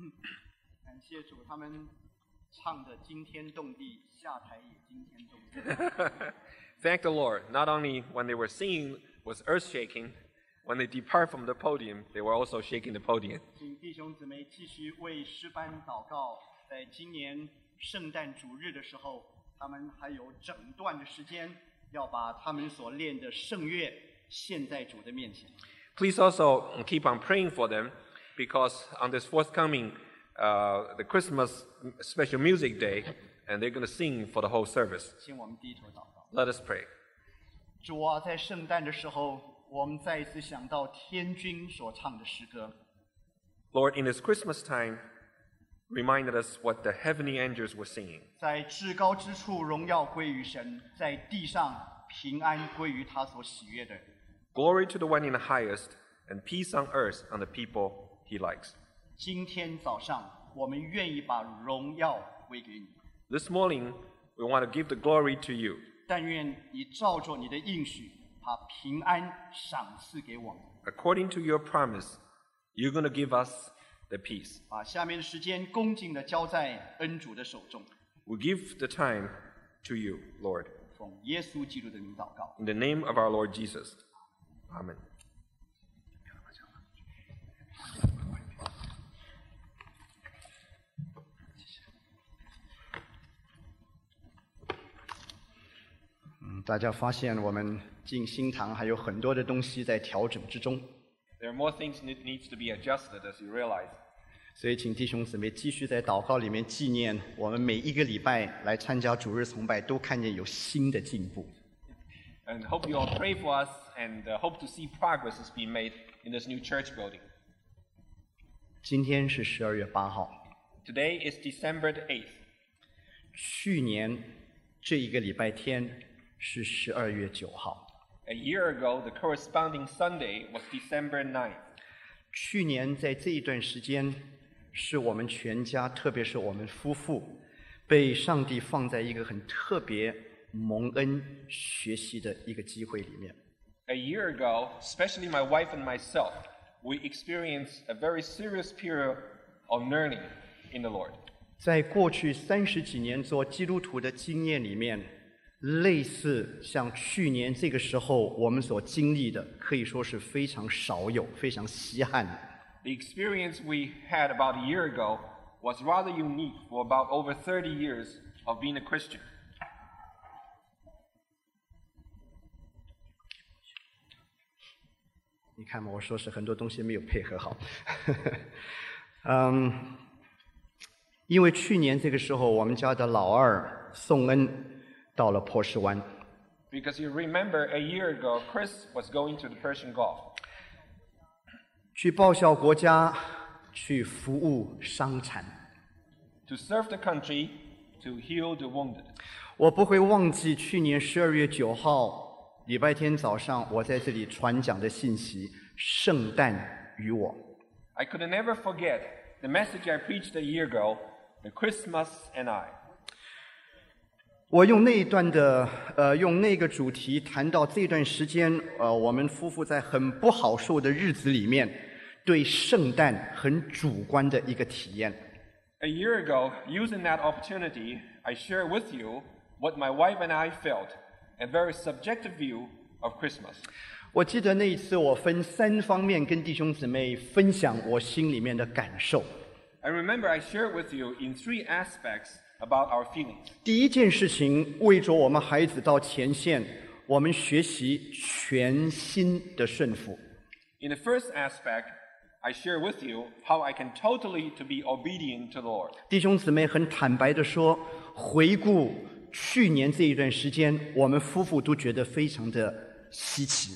感谢主，他们唱的惊天动地，下台也惊天动地。 Thank the Lord. Not only when they were singing was earth shaking, when they depart from the podium, they were also shaking the podium. 请弟兄姊妹继续为诗班祷告。在今年圣诞主日的时候，他们还有整段的时间要把他们所练的圣乐献在主的面前。 Please also keep on praying for them, because on this forthcoming the Christmas special music day, and they're going to sing for the whole service. 请我们低头祷告。 Let us pray. 主啊，在圣诞的时候，我们再一次想到天君所唱的诗歌。 Lord, in this Christmas time, reminded us what the heavenly angels were singing. 在至高之处，荣耀归于神；在地上，平安归于他所喜悦的人。 Glory to the one in the highest, and peace on earth on the people he likes. 今天早上，我们愿意把荣耀归给你。 This morning, we want to give the glory to you. 但愿你照着你的应许，把平安赏赐给我们。 According to your promise, you're going to give us the peace. 把下面的时间恭敬地交在恩主的手中。 We give the time to you, Lord. 奉耶稣基督的名祷告。 In the name of our Lord Jesus. Amen. 大家发现我们进新堂还有很多的东西在调整之中， There are more things that needs to be adjusted, as you realize. 所以请弟兄姊妹继续在祷告里面纪念我们每一个礼拜来参加主日崇拜都看见有新的进步。 And hope you all pray for us, and hope to see progress is being made in this new church building. 今天是12月8号， Today is December the 8th. 去年这一个礼拜天是12月9号。 A year ago, the corresponding Sunday was December 9th. 去年在这一段时间，是我们全家，特别是我们夫妇，被上帝放在一个很特别蒙恩学习的一个机会里面。 A year ago, especially my wife and myself, we experienced a very serious period of learning in the Lord. 在过去30几年做基督徒的经验里面，类似像去年这个时候我们所经历的，可以说是非常少有、非常稀罕的。 The experience we had about a year ago was rather unique for about over 30 years of being a Christian. 你看嘛，我说是很多东西没有配合好。因为去年这个时候，我们家的老二宋恩到了波士湾， Because you remember a year ago, Chris was going to the Persian Gulf 去报效国家，去服务伤残。 to serve the country, to heal the wounded. 我不会忘记去年12月9号礼拜天早上，我在这里传讲的信息：圣诞与我。 I could never forget the message I preached a year ago, the Christmas and I. 我用那一段的用那个主题谈到这段时间，我们夫妇在很不好受的日子里面，对圣诞很主观的一个体验。 A year ago, using that opportunity, I share with you what my wife and I felt, a very subjective view of Christmas. 我记得那一次，我分3方面跟弟兄姊妹分享我心里面的感受。 I remember I shared with you in 3 aspects about our feelings. 第一件事情，为着我们孩子到前线，我们学习全心的顺服。 In the first aspect, I share with you how I can totally to be obedient to the Lord. 弟兄姊妹很坦白的说，回顾去年这一段时间，我们夫妇都觉得非常的稀奇。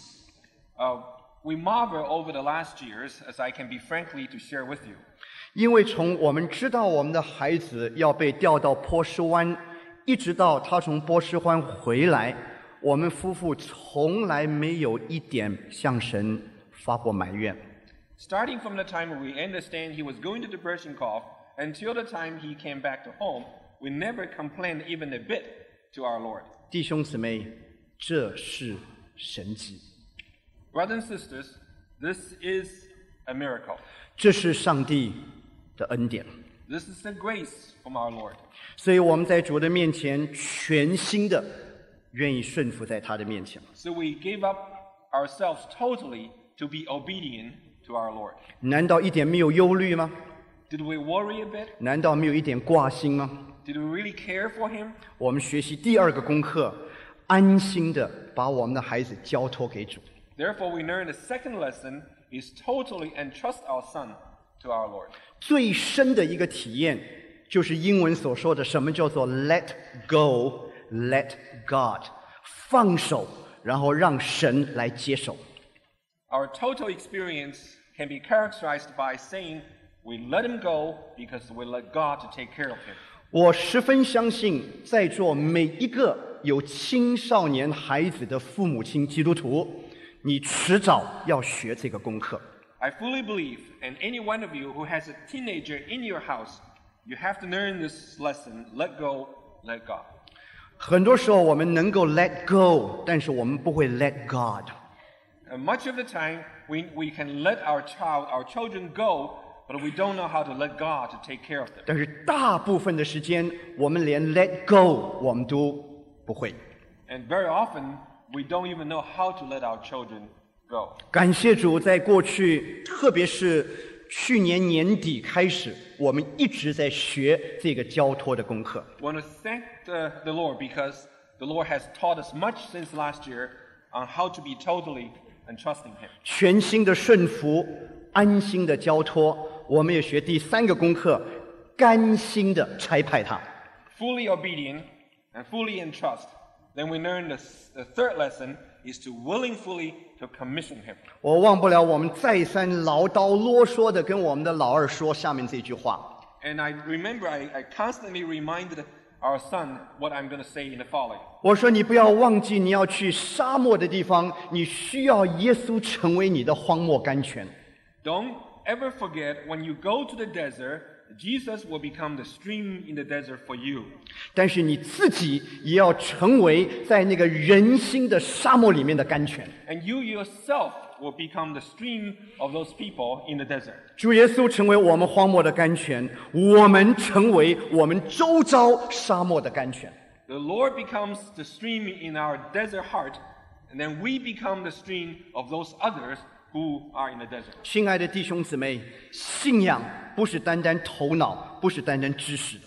We marvel over the last years, as I can be frankly to share with you. 因为从我们知道我们的孩子要被调到波士湾，一直到他从波士湾回来，我们夫妇从来没有一点向神发过埋怨。 Starting from the time we understand he was going to the Persian Gulf until the time he came back to home, we never complained even a bit to our Lord. 弟兄姊妹，这是神迹， Brothers and sisters, this is a miracle. 这是上帝的恩典。 This is the grace from our Lord. 所以我们在主的面前全心的愿意顺服在他的面前。 So we gave up ourselves totally to be obedient to our Lord. 难道一点没有忧虑吗？ Did we worry a bit? 难道没有一点挂心吗？ Did we really care for him? 我们学习第二个功课，安心的把我们的孩子交托给主。 Therefore, we learn the second lesson is totally entrust our son to our Lord. 最深的一个体验，就是英文所说的什么叫做 let go, let God， 放手，然后让神来接手。 Our total experience can be characterized by saying we let him go because we let God to take care of him. 我十分相信，在座每一个有青少年孩子的父母亲基督徒，你迟早要学这个功课。 I fully believe, and any one of you who has a teenager in your house, you have to learn this lesson, let go, let God. 很多时候我们能够 let go， 但是我们不会 let God。 Much of the time, we can let our children go, but we don't know how to let God to take care of them. 但是大部分的时间，我们连 let go 我们都不会。 And very often, we don't even know how to let our children go. 感谢主，在过去，特别是去年年底开始，我们一直在学这个交托的功课。 I want to thank the Lord because the Lord has taught us much since last year on how to be totally entrusting Him. 全心的顺服，安心的交托。我们也学第三个功课，甘心的差派他。 Fully obedient and fully entrust. Then we learn the third lesson is to willingly to commission Him. 我忘不了我们再三唠叨啰嗦的跟我们的老二说下面这句话。 And I remember I constantly reminded our son what I'm going to say in the following. 我说你不要忘记，你要去沙漠的地方，你需要耶稣成为你的荒漠甘泉。 Don't ever forget when you go to the desert, Jesus will become the stream in the desert for you. 但是你自己也要成为在那个人心的沙漠里面的甘泉。 And you yourself will become the stream of those people in the desert. 主耶稣成为我们荒漠的甘泉，我们成为我们周遭沙漠的甘泉。 The Lord becomes the stream in our desert heart, and then we become the stream of those others who are in the desert. 亲爱的弟兄姊妹，信仰不是单单头脑，不是单单知识的。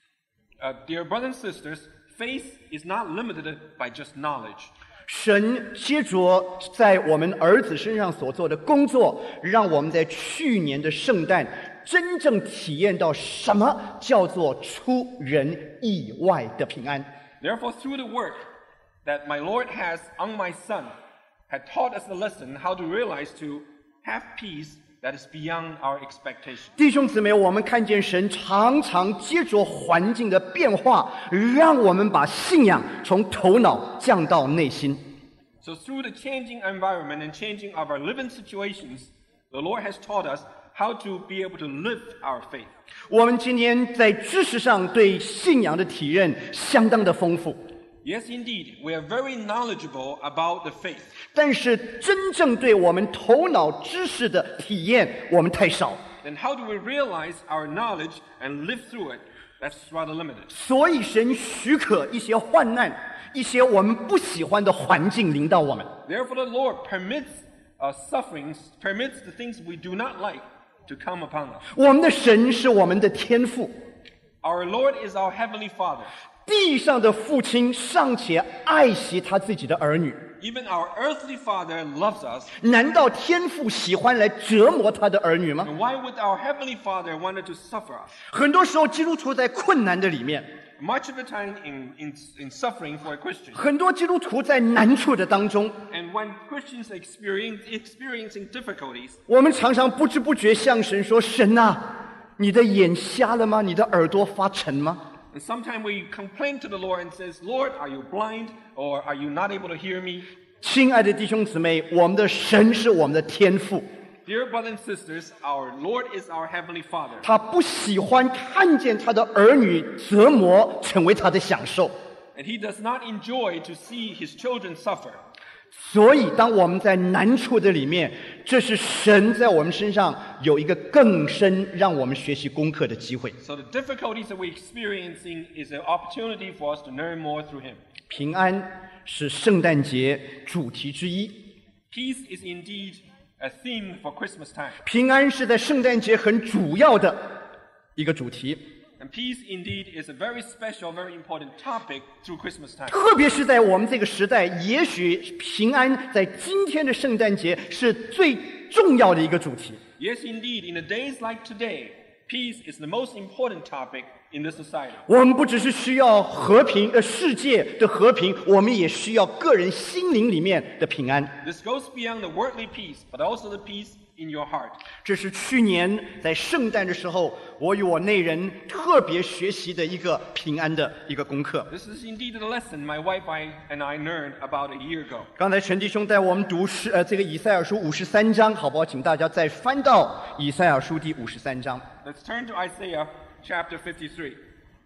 Dear brothers and sisters, faith is not limited by just knowledge. 神接着在我们儿子身上所做的工作，让我们在去年的圣诞真正体验到什么叫做出人意外的平安。 Therefore, through the work that my Lord has on my son, had taught us the lesson how to realize to have peace that is beyond our expectation. 弟兄姊妹，我们看见神常常接着环境的变化，让我们把信仰从头脑降到内心。 So through the changing environment and changing of our living situations, the Lord has taught us how to be able to live our faith. 我们今天在知识上对信仰的体认相当的丰富， Yes, indeed, we are very knowledgeable about the faith. 但是真正对我们头脑知识的体验，我们太少。 Then how do we realize our knowledge and live through it? That's rather limited. 所以神许可一些患难，一些我们不喜欢的环境临到我们。 Therefore, the Lord permits sufferings, permits the things we do not like to come upon us. 我们的神是我们的天父， Our Lord is our Heavenly Father. 地上的父亲尚且爱惜他自己的儿女， Even our earthly Father loves us. 难道天父喜欢来折磨他的儿女吗？ And why would our Heavenly Father want to suffer us? 很多时候，基督徒在困难的里面， Much of the time in suffering for a Christian. 很多基督徒在难处的当中， And when Christians are experiencing difficulties, 我们常常不知不觉向神说：“神啊，你的眼瞎了吗？你的耳朵发沉吗？” and sometimes we complain to the Lord and says, Lord, are you blind or are you not able to hear me? 亲爱的弟兄姊妹，我们的神是我们的天父， Dear brothers and sisters, our Lord is our Heavenly Father. 他不喜欢看见他的儿女折磨成为他的享受。 And He does not enjoy to see His children suffer. 所以，当我们在难处的里面，这是神在我们身上有一个更深让我们学习功课的机会。 So the difficulties that we're experiencing is an opportunity for us to learn more through Him. 平安是圣诞节主题之一。 Peace is indeed a theme for Christmas time. 平安是在圣诞节很主要的一个主题。 And peace indeed is a very special, very important topic through Christmas time. 特别是在我们这个时代，也许平安在今天的圣诞节是最重要的一个主题。 Yes, indeed, in the days like today, peace is the most important topic in this society. 我们不只是需要和平，世界的和平，我们也需要个人心灵里面的平安。 This goes beyond the worldly peace, but also the peace in your heart. 这是去年在圣诞的时候，我与我内人特别学习的一个平安的一个功课。 This is indeed the lesson my wife and I learned about a year ago. 刚才陈弟兄带我们读这个以赛亚书53章，好不好？请大家再翻到以赛亚书第53章。 Let's turn to Isaiah chapter 53.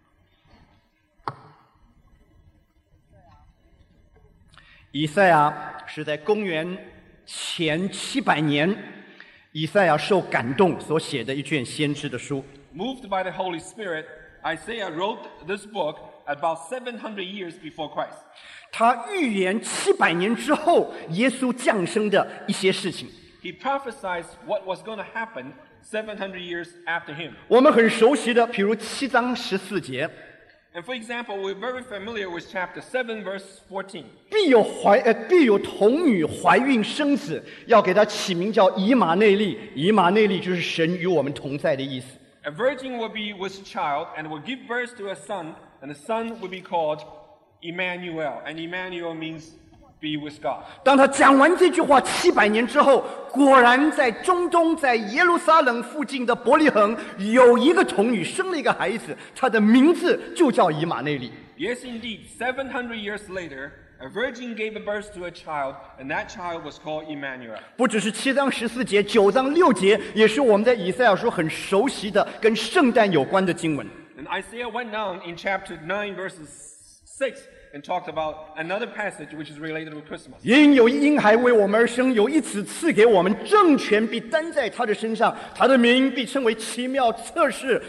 以赛亚是在公元前700年，以赛亚受感动所写的一卷先知的书。 Moved by the Holy Spirit, Isaiah wrote this book about 700 years before Christ. 他预言700年之后耶稣降生的一些事情。 He prophesied what was going to happen 700 years after him. 我们很熟悉的，比如7章14节， And for example, we're very familiar with chapter 7, verse 14. 必有童女怀孕生子，要给她起名叫以马内利。以马内利就是神与我们同在的意思。 A virgin will be with child and will give birth to a son, and the son will be called Emmanuel. And Emmanuel means be with God. 当他讲完这句话700年之后，果然在中东，在耶路撒冷附近的伯利恒，有一个童女生了一个孩子，他的名字就叫以马内利。 Yes, indeed, 700 years later, a virgin gave birth to a child, and that child was called Emmanuel. 不只是7章14节、9章6节，也是我们在以赛亚书很熟悉的跟圣诞有关的经文。 And Isaiah went on in chapter 9, verses 6, and talked about another passage which is related with Christmas. 因有一婴孩为我们而生，有一子赐给我们，政权必担在他的身上，他的名必称为奇妙测试，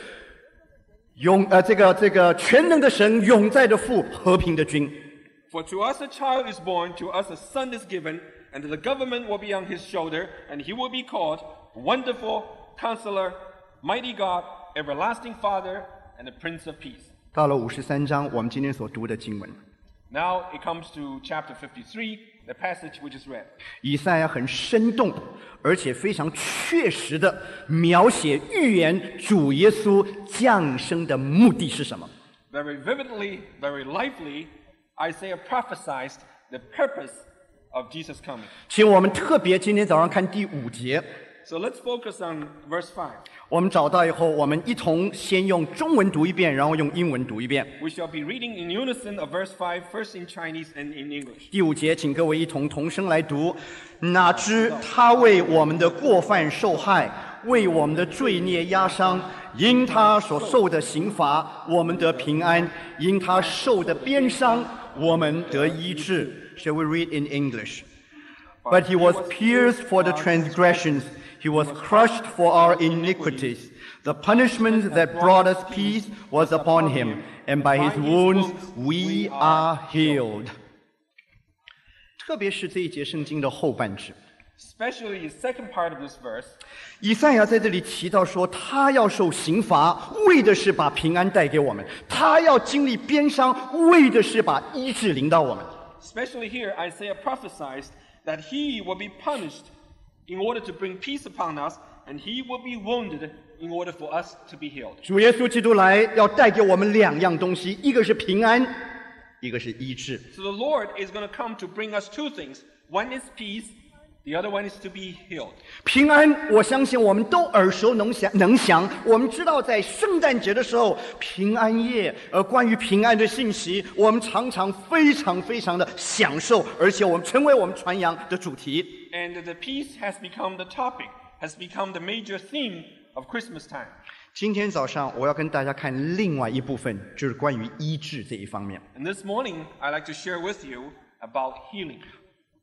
这个全能的神，永在的父，和平的君。 For to us a child is born, to us a son is given, and the government will be on his shoulder, and he will be called Wonderful Counselor, Mighty God, Everlasting Father, and the Prince of Peace. 到了53章，我们今天所读的经文， Now it comes to chapter 53, the passage which is read. 以赛亚很生动，而且非常确实的描写预言主耶稣降生的目的是什么。 Very vividly, very lively, Isaiah prophesied the purpose of Jesus' coming. 请我们特别今天早上看第5节， So let's focus on verse 5. 我们找到以后，我们一同先用中文读一遍，然后用英文读一遍。 We shall be reading in unison of verse 5, first in Chinese and in English. 第5节，请各位一同同声来读。哪知他为我们的过犯受害，为我们的罪孽压伤，因他所受的刑罚，我们得平安；因他受的鞭伤，我们得医治。Shall we read in English? But he was pierced for the transgressions, he was crushed for our iniquities. The punishment that brought us peace was upon him, and by his wounds we are healed. 特别是这一节圣经的后半句， Especially the second part of this verse, 以赛亚在这里提到说，他要受刑罚，为的是把平安带给我们；他要经历鞭伤，为的是把医治临到我们。 especially here, Isaiah prophesies that he will be punished in order to bring peace upon us, and he will be wounded in order for us to be healed. 主耶稣基督来要带给我们2样东西，一个是平安，一个是医治。 So the Lord is going to come to bring us two things. One is peace, the other one is to be healed. 平安，我相信我们都耳熟能详。我们知道，在圣诞节的时候，平安夜，关于平安的信息，我们常常非常的享受，而且我们成为我们传扬的主题。 And the peace has become the topic, has become the major theme of Christmas time. 今天早上我要跟大家看另外一部分，就是关于医治这一方面。 And this morning, I'd like to share with you about healing.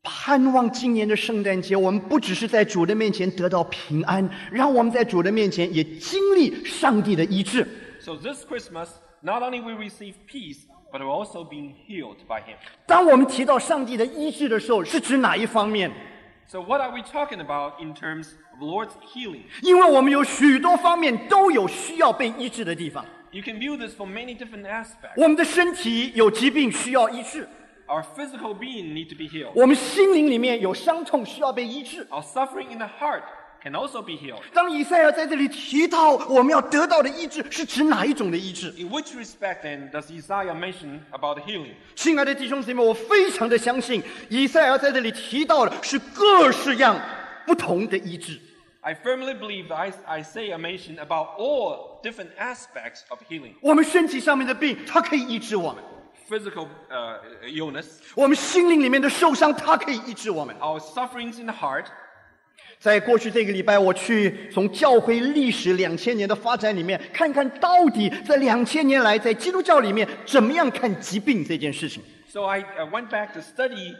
盼望今年的圣诞节，我们不只是在主的面前得到平安，让我们在主的面前也经历上帝的医治。 So this Christmas, not only will we receive peace, but we're also being healed by Him. 当我们提到上帝的医治的时候，是指哪一方面？ So what are we talking about in terms of Lord's healing? 因为我们有许多方面都有需要被医治的地方。 You can view this from many different aspects. 我们的身体有疾病需要医治， Our physical being need to be healed. 我们心灵里面有伤痛需要被医治。 Our suffering in the heart can also be healed. 当以赛亚在这里提到我们要得到的医治，是指哪一种的医治？ In which respect then does Isaiah mention about healing? 亲爱的弟兄姊妹，我非常的相信，以赛亚在这里提到的是各式样不同的医治。 I firmly believe that Isaiah mentioned about all different aspects of healing. 我们身体上面的病，它可以医治我们； Physical illness, 我们心灵里面的受伤，它可以医治我们。 our sufferings in the heart. 在过去这个礼拜，我去从教会历史2000年的发展里面，看看到底在2000年来，在基督教里面怎么样看疾病这件事情。 So I went back to study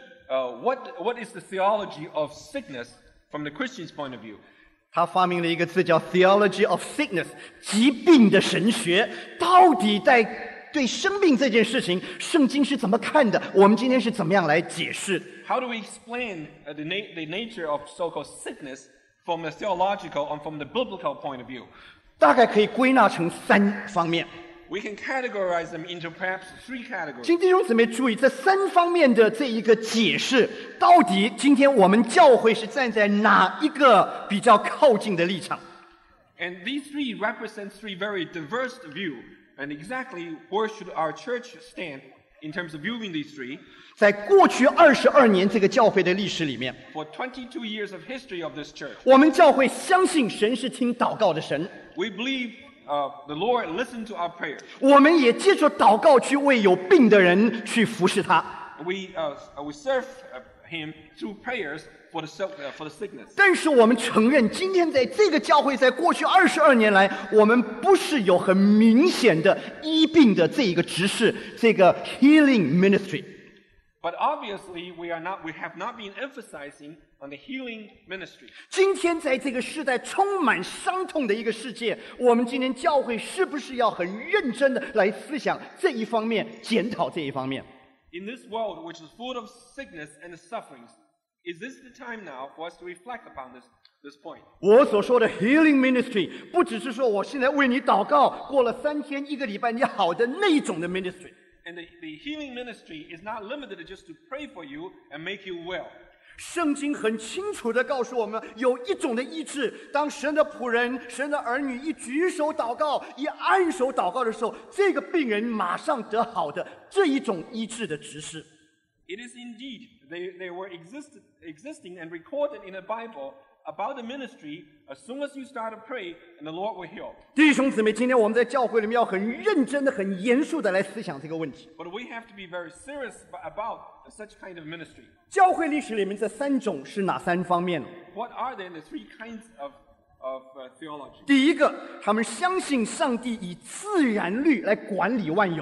what is the theology of sickness from the Christian's point of view. 他发明了一个字叫 theology of sickness， 疾病的神学。到底在对生病这件事情，圣经是怎么看的？我们今天是怎么样来解释？ How do we explain the nature of so-called sickness from the theological and from the biblical point of view? 大概可以归纳成3方面。 We can categorize them into perhaps 3 categories. 请弟兄姊妹注意，这3方面的这一个解释，到底今天我们教会是站在哪一个比较靠近的立场？ And these 3 represent 3 very diverse views. And exactly where should our church stand in terms of viewing these 3? 在过去22年这个教会的历史里面， For 22 years of history of this church, 我们教会相信神是听祷告的神， we believe the Lord listened to our prayers. 我们也借着祷告去为有病的人去服侍他。 We serve Him through prayers for the sickness. 但是我们承认，今天在这个教会，在过去22年来，我们不是有很明显的医病的这一个执事，这个 healing ministry。 But obviously, we have not been emphasizing on the healing ministry. 今天在这个时代充满伤痛的一个世界，我们今天教会是不是要很认真的来思想这一方面，检讨这一方面？ In this world which is full of sickness and sufferings, is this the time now for us to reflect upon this point? 我所说的 healing ministry， 不只是说我现在为你祷告，过了3天1个礼拜你好的那一种的 ministry。 And the healing ministry is not limited just to pray for you and make you well. 圣经很清楚地告诉我们，有一种的医治，当神的仆人、神的儿女一举手祷告、一按手祷告的时候，这个病人马上得好的这一种医治的执事。 It is indeed, they were existing and recorded in the Bible about the ministry as soon as you start to pray and the Lord will heal. 弟兄姊妹，今天我们在教会里面要很认真的、很严肃的来思想这个问题。 But we have to be very serious about such kind of ministry. 教会历史里面这3种是哪3方面呢？ What are then the 3 kinds of theology? 第一个，他们相信上帝以自然律来管理万有。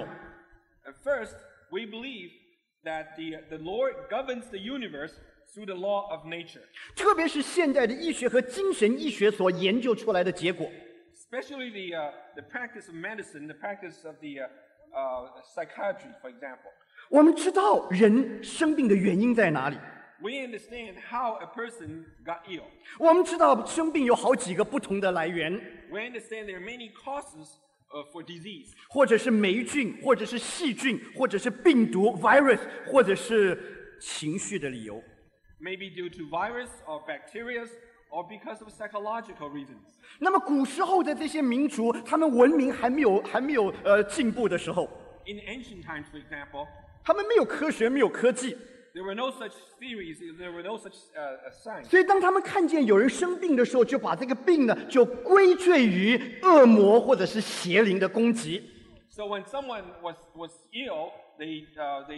At first, we believe that the Lord governs the universe through the law of nature. 特别是现代的医学和精神医学所研究出来的结果， Especially the practice of medicine, the practice of the psychiatry, for example. 我们知道人生病的原因在哪里， We understand how a person got ill. 我们知道生病有好几个不同的来源， We understand there are many causes for disease. 或者是霉菌，或者是细菌，或者是病毒 virus， 或者是情绪的理由。 Maybe due to virus or bacteria or because of psychological reasons. 那么古时候的这些民族，他们文明还没有进步的时候， In ancient times, for example, 他们没有科学，没有科技， there were no such theories, there were no such signs. 所以当他们看见有人生病的时候，就把这个病呢就归罪于恶魔或者是邪灵的攻击。 So when someone was ill, they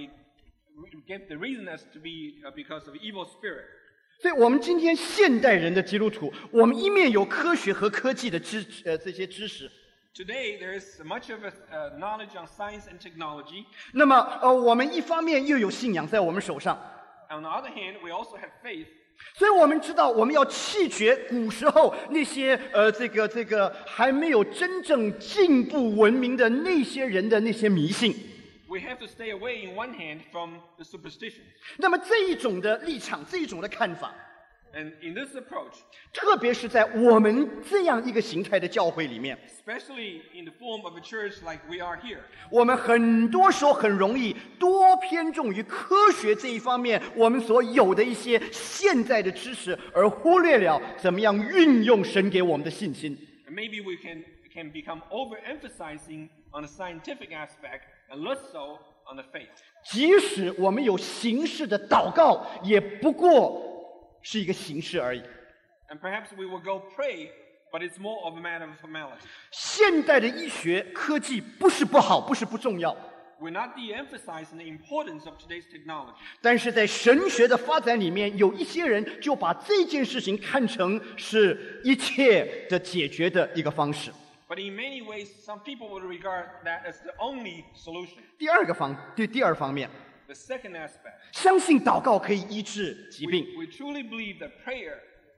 gave the reason as to be because of evil spirit. 所以我们今天现代人的基督徒，我们一面有科学和科技的这些知识， Today, there is much of knowledge on science and technology. 那么我们一方面又有信仰在我们手上， on the other hand, we also have faith. 所以我们知道，我们要弃绝古时候那些这个还没有真正进步文明的那些人的那些迷信。 We have to stay away, in one hand, from the superstitions. 那么这一种的立场，这一种的看法， And in this approach, 特别是在我们这样一个形态的教会里面， especially in the form of a church like we are here, 我们很多时候很容易多偏重于科学这一方面，我们所有的一些现在的知识，而忽略了怎么样运用神给我们的信心。 and maybe we can become overemphasizing on the scientific aspect and less so on the faith. 即使我们有形式的祷告，也不过是一个形式而已。 And perhaps we will go pray, but it's more of a matter of formality. 现代的医学科技不是不好，不是不重要， We're not de-emphasizing the importance of today's technology. 但是在神学的发展里面，有一些人就把这件事情看成是一切的解决的一个方式。 But in many ways, some people would regard that as the only solution. 第二方面， The second aspect, 相信祷告可以医治疾病， we truly believe that prayer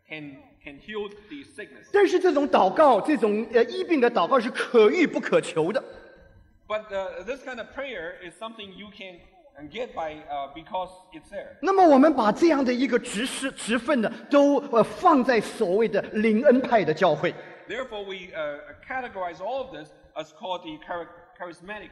can heal the sickness. 但是这种祷告，这种医病的祷告是可遇不可求的。 But this kind of prayer is something you can get by because it's there. 那么我们把这样的一个职分呢，都放在所谓的灵恩派的教会。 Therefore, we categorize all of this as called the charismatic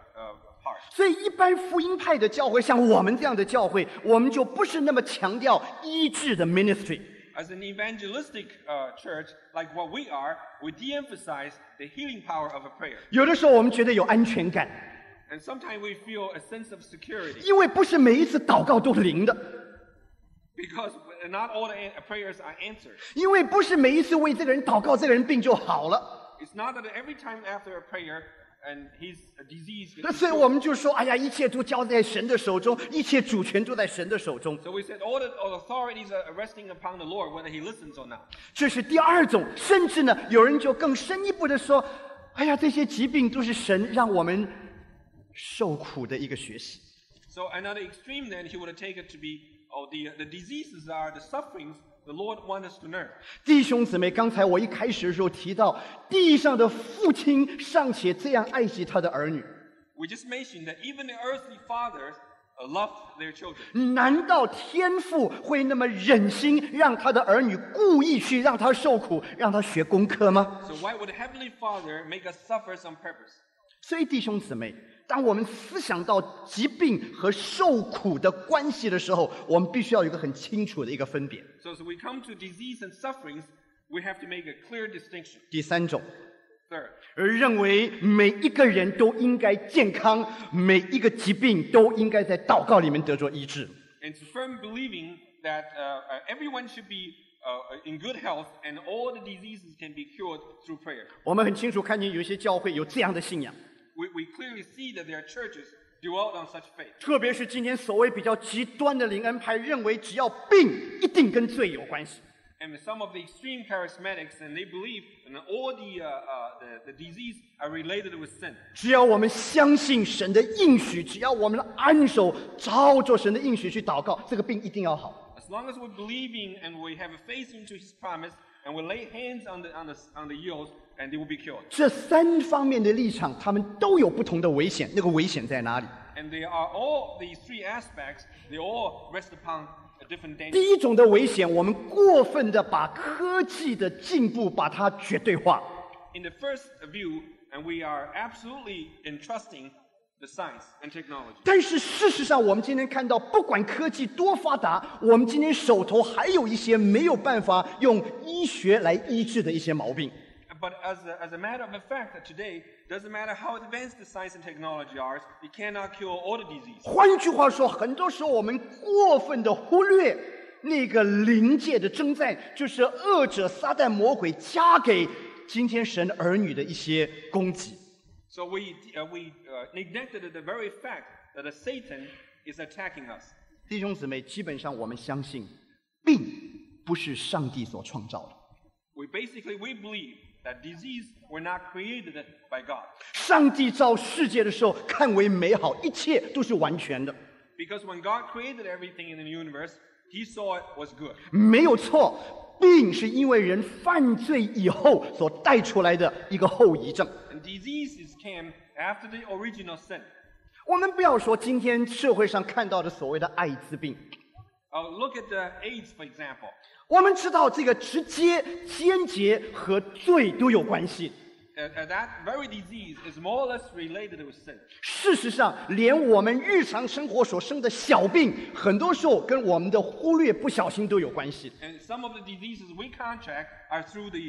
part. 所以，一般福音派的教会，像我们这样的教会，我们就不是那么强调医治的 ministry。 As an evangelistic church, like what we are, we de-emphasize the healing power of a prayer. 有的时候我们觉得有安全感， And sometimes we feel a sense of security 因为不是每一次祷告都灵的， because not all the prayers are answered. 因为不是每一次为这个人祷告，这个人病就好了。 It's not that every time after a prayer and his disease gets 所以我们就说，哎呀，一切都交在神的手中，一切主权都在神的手中。 So we said all the authorities are resting upon the Lord, whether he listens or not. 这是第二种，甚至呢，有人就更深一步的说，哎呀，这些疾病都是神让我们受苦的一个学习。 So another extreme then, he would take it to be, the diseases are the sufferings the Lord wants us to learn. 弟兄姊妹，刚才我一开始的时候提到，地上的父亲尚且这样爱惜他的儿女， We just mentioned that even the earthly fathers love their children. 难道天父会那么忍心让他的儿女故意去让他受苦，让他学功课吗？ So why would the Heavenly Father make us suffer on purpose? 所以弟兄姊妹，当我们思想到疾病和受苦的关系的时候，我们必须要有一个很清楚的一个分别。 So as we come to disease and sufferings, we have to make a clear distinction. 第三种， Third, 认为每一个人都应该健康，每一个疾病都应该在祷告里面得着医治。 and it's firm believing that everyone should be in good health and all the diseases can be cured through prayer. 我们很清楚看见有一些教会有这样的信仰， We clearly see that there are churches dwell on such faith. 特别是今天所谓比较极端的灵恩派，认为只要病一定跟罪有关系。 And some of the extreme charismatics, and they believe that all the disease are related with sin. 只要我们相信神的应许，只要我们安守照着神的应许去祷告，这个病一定要好。 As long as we're believing and we have a faith into His promise, and we lay hands on the ills, and they will be cured. 这三方面的立场，他们都有不同的危险。那个危险在哪里？ And they are all these three aspects. They all rest upon a different danger. 第一种的危险，我们过分的把科技的进步把它绝对化。 In the first view, and we are absolutely entrusting the science and technology. 但是事实上，我们今天看到，不管科技多发达，我们今天手头还有一些没有办法用医学来医治的一些毛病。 But as a matter of fact, that today, doesn't matter how advanced the science and technology are, it cannot cure all the disease. 换句话说，很多时候我们过分的忽略那个灵界的征战，就是恶者撒旦魔鬼加给今天神儿女的一些攻击。 So we neglected the very fact that Satan is attacking us. 弟兄姊妹，基本上我们相信，病不是上帝所创造的。 We believe that disease were not created by God. 上帝造世界的时候，看为美好，一切都是完全的。 because when God created everything in the universe, He saw it was good. 没有错，病是因为人犯罪以后所带出来的一个后遗症。 And diseases came after the original sin. 我们不要说今天社会上看到的所谓的艾滋病， Look at the AIDS, for example. 我们知道这个直接、间接和罪都有关系。 That very disease is more or less related with sin. 事实上，连我们日常生活所生的小病，很多时候跟我们的忽略、不小心都有关系。 And some of the diseases we contract are through the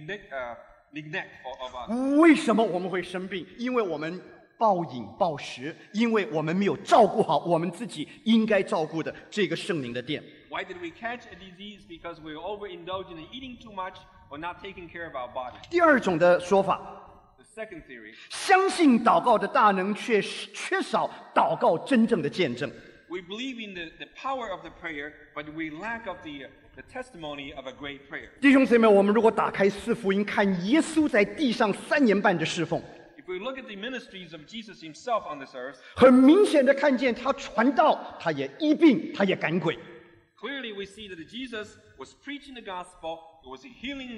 neglect of us. 为什么我们会生病？因为我们暴饮暴食，因为我们没有照顾好我们自己应该照顾的这个圣灵的殿。 Why did we catch a disease? Because we were overindulging in eating too much or not taking care of our body. 第二种的说法， The second theory, 相信祷告的大能，却缺少祷告真正的见证。 we believe in the power of the prayer, but we lack of the testimony of a great prayer. 弟兄姊妹，我们如果打开四福音，看耶稣在地上3年半的侍奉， If we look at the ministries of Jesus himself on this earth, 很明显的看见他传道，他也医病，他也赶鬼。 clearly we see that Jesus was preaching the gospel, he was healing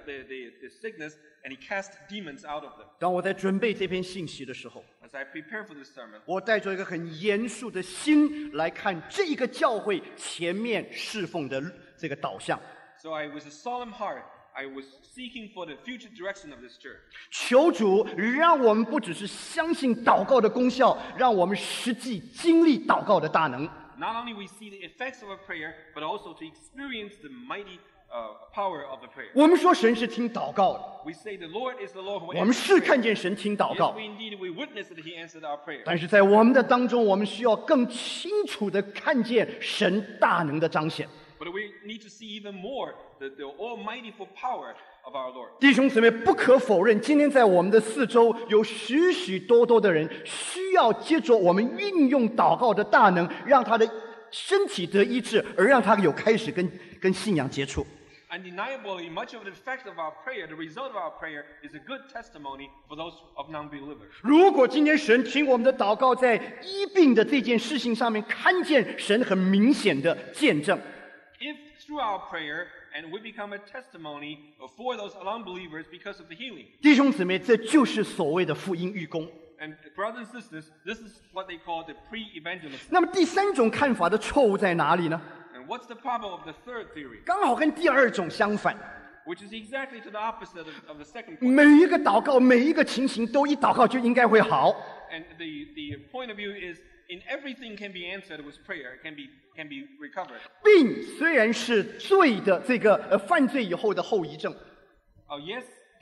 the sickness, and he cast demons out of them. 当我在准备这篇信息的时候， As I prepare for this sermon, 我带着一个很严肃的心来看这个教会前面侍奉的这个导向。 so I with a solemn heart, I was seeking for the future direction of this church. 求主让我们不只是相信祷告的功效，让我们实际经历祷告的大能。 Not only we see the effects of a prayer, but also to experience the mighty power of the prayer. 我们说神是听祷告的， We say the Lord is the Lord who 我们 answers 是 prayer. 看见神听祷 Yes, 告 we， indeed we witness that He answered our prayer. 但是在我们的当中，我们需要更清楚的看见神大能的彰显。 But we need to see even more the almighty full power of our Lord. 弟兄姊妹，不可否认，今天在我们的四周有许许多多的人需要接着我们运用祷告的大能，让他的身体得医治，而让他有开始跟信仰接触。 Undeniably, much of the effect of our prayer, the result of our prayer, is a good testimony for those of non-believers. 如果今天神听我们的祷告，在医病的这件事情上面看见神很明显的见证， If through our prayer, and we become a testimony for those non-believers because of the healing. 弟兄姊妹，这就是所谓的福音预功。 And brothers and sisters, this is what they call the pre-evangelism. 那么第三种看法的错误在哪里呢？ And what's the problem of the third theory? 刚好跟第二种相反。 Which is exactly to the opposite of the second point. 每一个祷告，每一个情形都一祷告就应该会好。 And the point of view is, in everything can be answered with prayer, can be recovered. 病虽然是罪的这个犯罪以后的后遗症， Yes,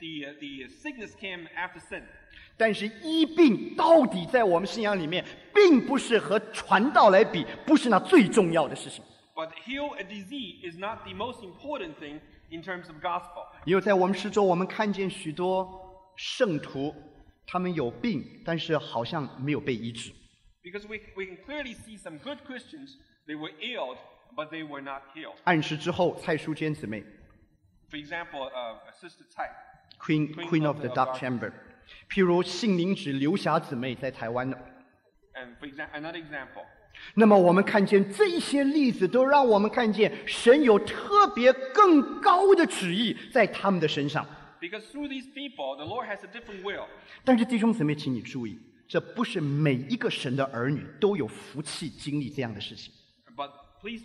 the sickness came after sin. 但是医病到底在我们信仰里面，并不是和传道来比，不是那最重要的事情。 But heal a disease is not the most important thing in terms of gospel. 因为在我们四周，我们看见许多圣徒，他们有病，但是好像没有被医治。 Because we can clearly see some good Christians, they were ill, but they were not healed. 按时之后，蔡淑娟姊妹 For example, Sister Tsai. Queen of the Dark Chamber， 譬如杏林子刘霞姊妹在台湾的。 And for another example, 那么我们看见这一些例子，都让我们看见神有特别更高的旨意在他们的身上。 because through these people, the Lord has a different will. 但是弟兄姊妹，请你注意，这不是每一个神的儿女都有福气经历这样的事情。 But please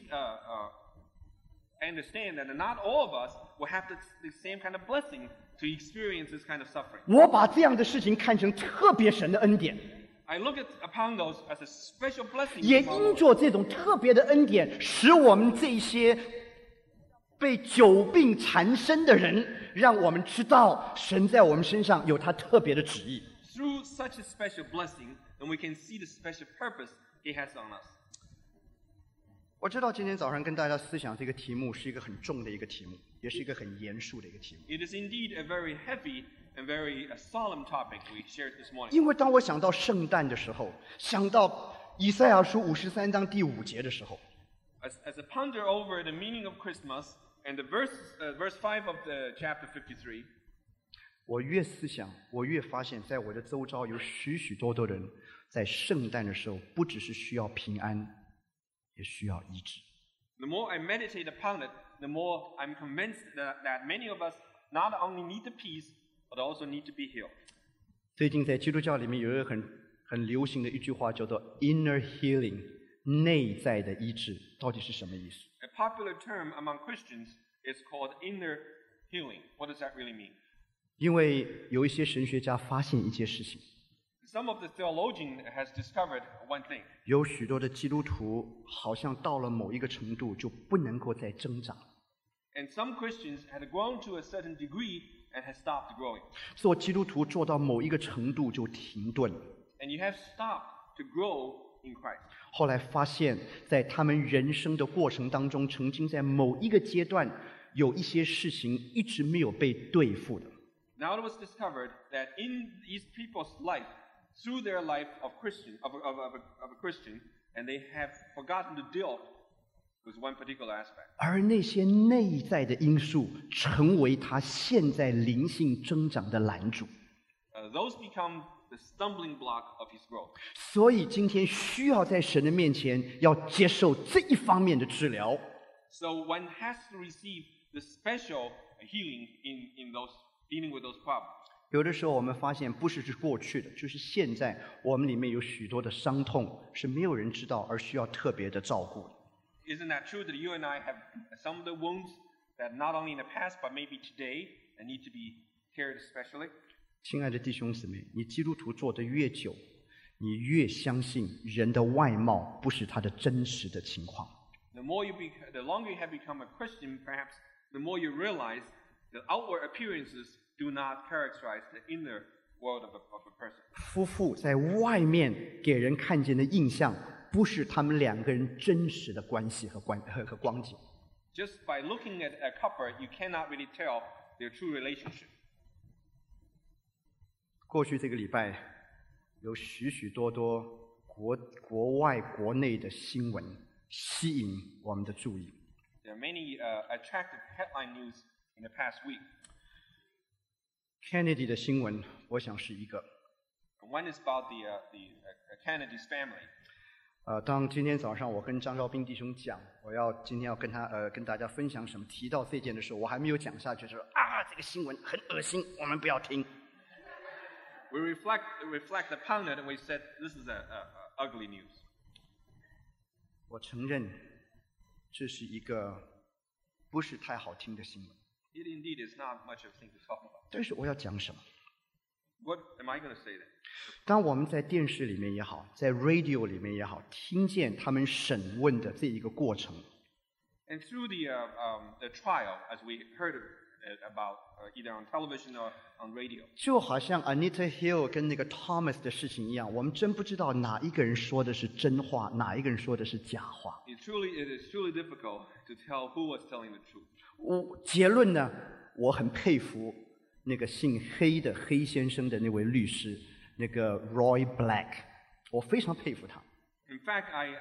understand that not all of us will have the same kind of blessing to experience this kind of suffering. 我把这样的事情看成特别神的恩典， I look upon those as a special blessing. 也 from our 因 Lord. 着这种特别的恩典，使我们这些被久病缠身的人，让我们知道神在我们身上有他特别的旨意。 Through such a special blessing, then we can see the special purpose He has on us. 我知道今天早上跟大家思想这个题目是一个很重的一个题目，也是一个很严肃的一个题目。 It is indeed a very heavy and very solemn topic we shared this morning. 因为当我想到圣诞的时候，想到以赛亚书53章第5节的时候， As I ponder over the meaning of Christmas and the verse 5 of the chapter 53, 我越思想，我越发现，在我的周遭有许许多多人，在圣诞的时候，不只是需要平安，也需要医治。 The more I meditate upon it, the more I'm convinced that many of us not only need the peace, but also need to be healed. 最近在基督教里面有一个很流行的一句话，叫做 inner healing， 内在的医治，到底是什么意思？ A popular term among Christians is called inner healing. What does that really mean? 因为有一些神学家发现一件事情， Some of the theologians has discovered one thing. 有许多的基督徒好像到了某一个程度就不能够再增长。 And some Christians had grown to a certain degree and had stopped growing. 做基督徒做到某一个程度就停顿， And you have stopped to grow in Christ. 后来发现，在他们人生的过程当中，曾经在某一个阶段，有一些事情一直没有被对付的。 Now it was discovered that in these people's life, through their life of a Christian, and they have forgotten to deal with one particular aspect. 而那些内在的因素，成为他现在灵性增长的拦阻。 Those become the stumbling block of his growth. 所以今天需要在神的面前要接受这一方面的治疗。 So one has to receive the special healing in those dealing with those problems. 有的时候我们发现，不是过去的，就是现在，我们里面有许多的伤痛是没有人知道，而需要特别的照顾的。 Isn't that true that you and I have some of the wounds that not only in the past but maybe today that need to be cared especially? 亲爱的弟兄姊妹，你基督徒做得越久，你越相信人的外貌不是他的真实的情况。 The longer you have become a Christian, perhaps, the more you realize the outward appearances do not characterize the inner world of a person. 夫妇在外面给人看见的印象，不是他们两个人真实的关系和光景。 Just by looking at a couple, you cannot really tell their true relationship. 过去这个礼拜，有许许多多国外国内的新闻吸引我们的注意。 There are many attractive headline news in the past week. Kennedy 的新闻，我想是一个。 One is about the Kennedy's family. 当今天早上我跟张兆斌弟兄讲，今天要跟大家分享什么，提到这件的时候，我还没有讲下去，就说这个新闻很恶心，我们不要听。 We reflect upon it, and we said this is ugly news. 我承认，这是一个不是太好听的新闻。 It indeed is not much of a thing to talk about. 但是我要讲什么？ What am I going to say then? 当我们在电视里面也好，在 radio 里面也好，听见他们审问的这一个过程， And through the trial, as we heard about either on television or on radio, 就好像 Anita Hill 跟那个 Thomas 的事情一样，我们真不知道哪一个人说的是真话，哪一个人说的是假话。 it is truly difficult to tell who was telling the truth. 结论呢，我很佩服那个姓黑的黑先生的那位律师，那个 Roy Black， 我非常佩服他。 In fact, I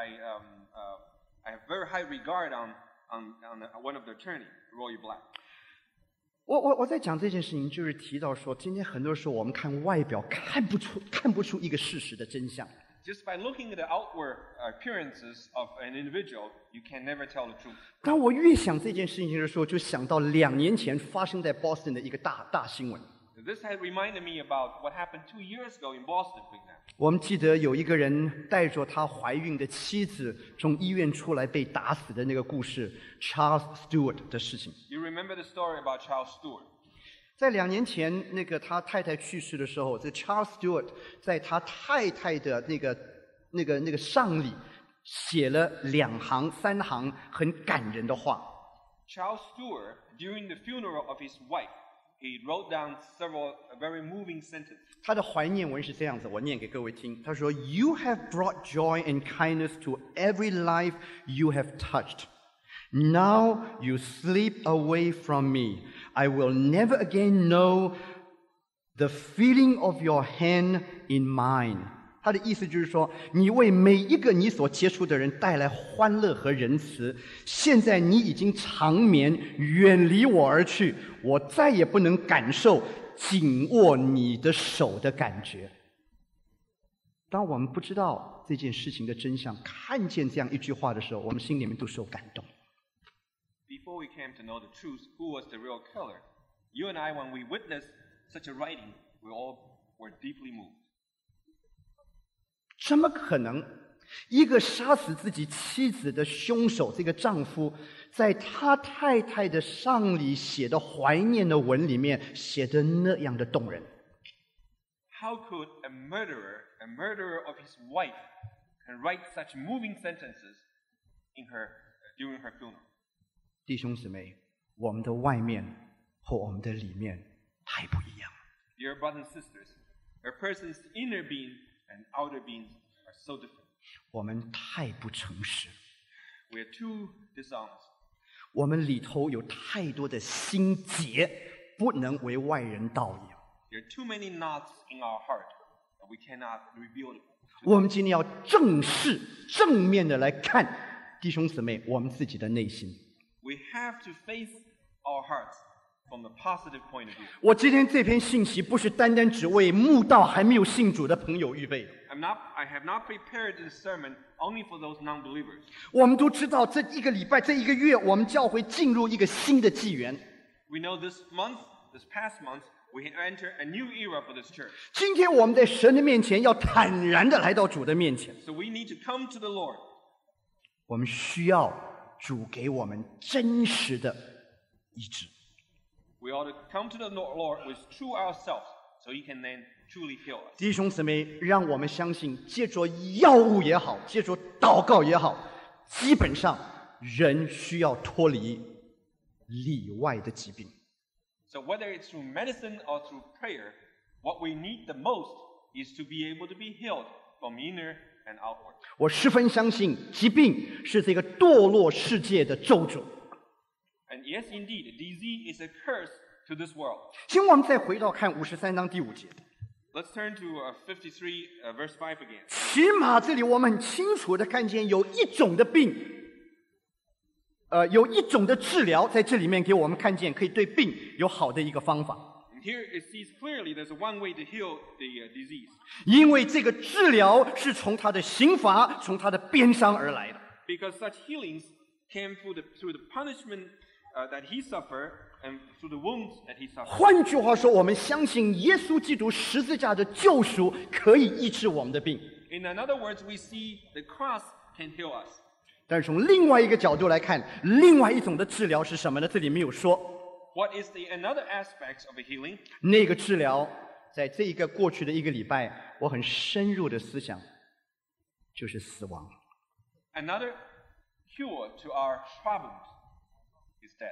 have very high regard on one of the attorney, Roy Black. 我在讲这件事情，就是提到说，今天很多时候我们看外表看不出一个事实的真相。 Just by looking at the outward appearances of an individual, you can never tell the truth. 当我越想这件事情的时候，就想到2年前发生在 Boston 的一个大新闻。 This had reminded me about what happened 2 years ago in Boston, for example. 我们记得有一个人带着他怀孕的妻子从医院出来被打死的那个故事 ，Charles Stewart 的事情。 You remember the story about Charles Stewart? 在2年前，那个他太太去世的时候，这 Charles Stewart 在他太太的那个丧礼写了2行3行很感人的话。 Charles Stewart, during the funeral of his wife, he wrote down several very moving sentences. 他的怀念文是这样子，我念给各位听。他说 ：“You have brought joy and kindness to every life you have touched. Now you slip away from me. I will never again know the feeling of your hand in mine.” 他的意思就是说，你为每一个你所接触的人带来欢乐和仁慈。现在你已经长眠，远离我而去，我再也不能感受紧握你的手的感觉。当我们不知道这件事情的真相，看见这样一句话的时候，我们心里面都受感动。 Before we came to know the truth, who was the real killer, you and I, when we witnessed such a writing, we all were deeply moved. 怎么可能？一个杀死自己妻子的凶手，这个丈夫，在他太太的丧礼写的怀念的文里面，写得那样的动人。 How could a murderer of his wife, can write such moving sentences during her funeral? 弟兄姊妹，我们的外面和我们的里面太不一样。 Dear brothers and sisters, a person's inner being and outer beings are so different. 我们太不诚实， We are too dishonest. 我们里头有太多的心结，不能为外人道也。 There are too many knots in our heart that we cannot reveal them. 我们今天要正视、正面的来看，弟兄姊妹，我们自己的内心。 We have to face our hearts from the positive point of view. 我今天这篇信息不是单单只为慕道还没有信主的朋友预备的。 I have not prepared this sermon only for those non-believers. 我们都知道，这一个礼拜、这一个月，我们教会进入一个新的纪元。 We know this past month, we enter a new era for this church. 今天我们在神的面前，要坦然的来到主的面前。 So we need to come to the Lord. 我们需要主给我们真实的医治。 We ought to come to the Lord with true ourselves, so He can then truly heal us. 弟兄姊妹，让我们相信，借着药物也好，借着祷告也好，基本上人需要脱离里外的疾病。 So whether it's through medicine or through prayer, what we need the most is to be able to be healed from inner and outward. 我十分相信，疾病是这个堕落世界的咒诅。 And yes, indeed, disease is a curse to this world. 请我们再回到看53章第5节。 Let's turn to 53, verse 5 again. 起码这里我们很清楚的看见有一种的病，有一种的治疗，在这里面给我们看见可以对病有好的一个方法。 And here it sees clearly there's one way to heal the disease. 因为这个治疗是从他的刑罚、从他的鞭伤而来的。 Because such healings came through the punishment that he suffered and through the wounds that he suffered. 换句话说，我们相信耶稣基督十字架的救赎可以医治我们的病。 In other words, we see the cross can heal us. 但是从另外一个角度来看，另外一种的治疗是什么呢？这里没有说。 What is another aspect of a healing? 那个治疗，在这一个过去的一个礼拜，我很深入的思想，就是死亡。 Another cure to our problems is death.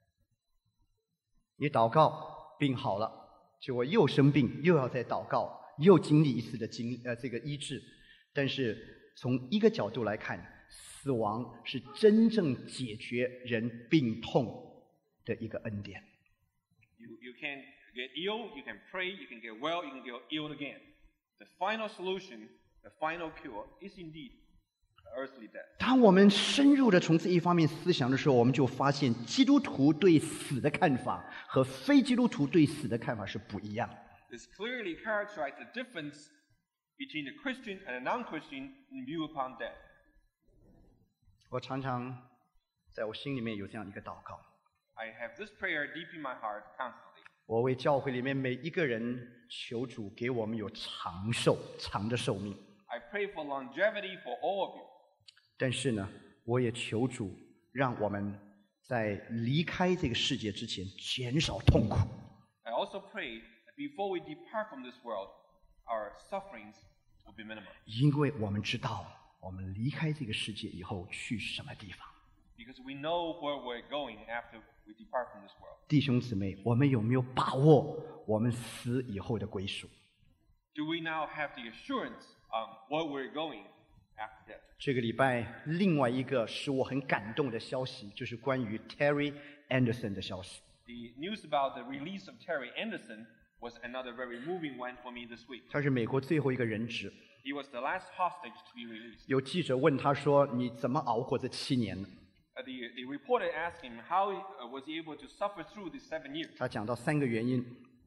你祷告，病好了，结果又生病，又要再祷告，又经历一次的这个医治。但是从一个角度来看，死亡是真正解决人病痛的一个恩典。 You can get ill, you can pray, you can get well, you can get ill again. The final solution, the final cure is indeed earthly death. 当我们深入的从这一方面思想的时候，我们就发现基督徒对死的看法和非基督徒对死的看法是不一样的。 This clearly characterizes the difference between a Christian and a non-Christian in view upon death. 我常常在我心里面有这样一个祷告， I have this prayer deep in my heart constantly. 我为教会里面每一个人求主给我们有长寿、长的寿命。 I pray for longevity for all of you. 但是呢，我也求主让我们在离开这个世界之前减少痛苦。 I also pray that before we depart from this world, our sufferings will be minimal. 因为我们知道我们离开这个世界以后去什么地方。 Because we know where we're going after we depart from this world. 弟兄姊妹，我们有没有把握我们死以后的归属？ Do we now have the assurance on where we're going after death? 这个礼拜另外一个使我很感动的消息，就是关于 Terry Anderson 的消息。 The news about the release of Terry Anderson was another very moving one for me this week. 他是美国最后一个人质。 He was the last hostage to be released. 有记者问他说：“你怎么熬过这7年呢？” The reporter asked him how was he able to suffer through these 7 years. 他讲到3个原因。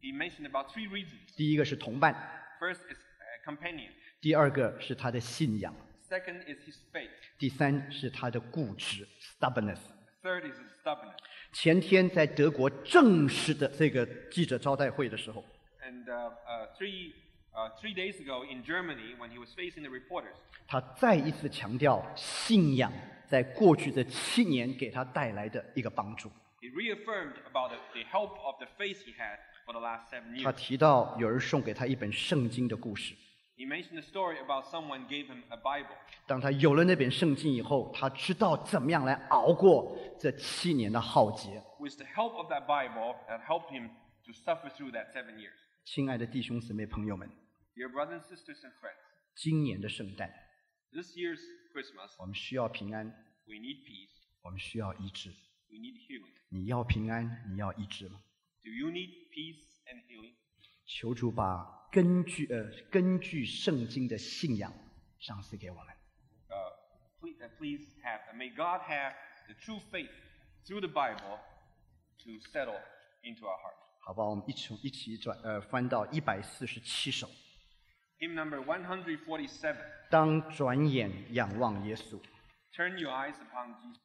he mentioned about 3 reasons. 第一个是同伴， First is companion. 第二个是他的信仰， Second is his faith. 第三是他的固执 （stubbornness）。 Third is his stubbornness. 前天在德国正式的这个记者招待会的时候， And 3 days ago in Germany, when he was facing the reporters, 他再一次强调信仰在过去这7年给他带来的一个帮助。 he reaffirmed about the help of the faith he had for the last 7 他 years. 提到有人送给他一本圣经的故事。 He mentioned a story about someone gave him a Bible. 当他有了那本圣经以后，他知道怎么样来熬过这7年的浩劫。 With the help of that Bible, that helped him to suffer through that 7 years. 亲爱的弟兄姊妹朋友们， Dear brothers and sisters and friends, 今年的圣诞， this year's Christmas, 我们需要平安， we need peace, 我们需要医治。 we need healing. 你要平安，你要医治吗？ Do you need peace and healing? 求主把根据圣经的信仰赏赐给我们。 Please have, and may God have the true faith through the Bible to settle into our heart. 好吧，我们一起翻到147首。 Hymn number 147. 当转眼仰望耶稣， Turn your eyes upon Jesus.